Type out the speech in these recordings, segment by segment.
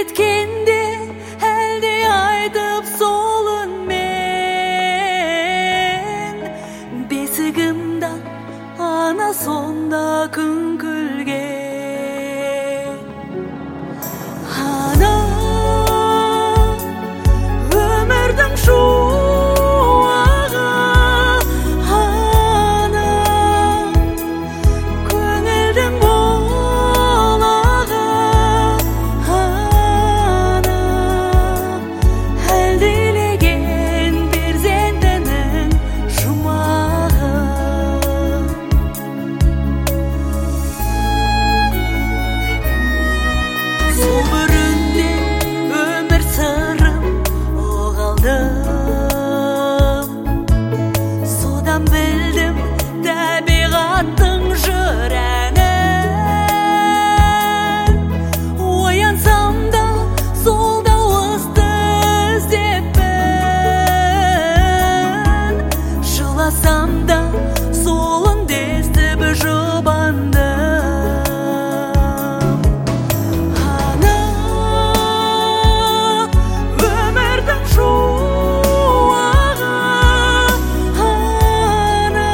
неткенде әлде айтып солын мен бесігімда ана сонда күн күлген ана өмірдің шуағы ана көңілдің болағы ана әлдилеген перзентінің жұмағы сол бүрінде өмір сырым оғалдым содан білдім табиғаттың жыр әнін оянсам да сол дауысты іздеппін жыласам да сол үнді естіп жұбандым ана өмірдің шуағы ана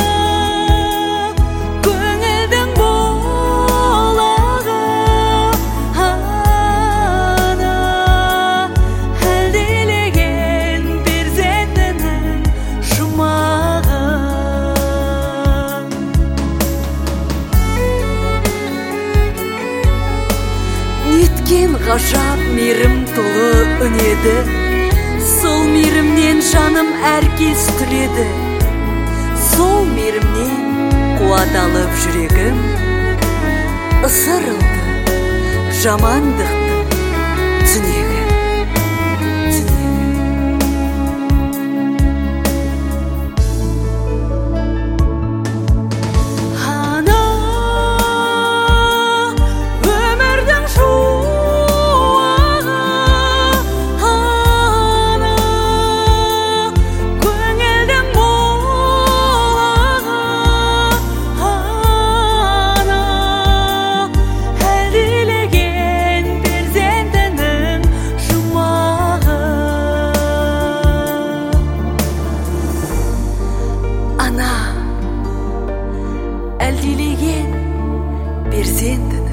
көңілдің болағы ана әлдилеген перзентінің жұмағы неткен ғажап мейірім толы үн еді сол мейірімнен жаным әркез түледі сол мейірімнен қуат алып жүрегім ысырылды жамандықтың түнегі ана өмірдің шуағы ана көңілдің болағы ана әлдилеген перзентінің жұмағы ана әлдилеген перзентінің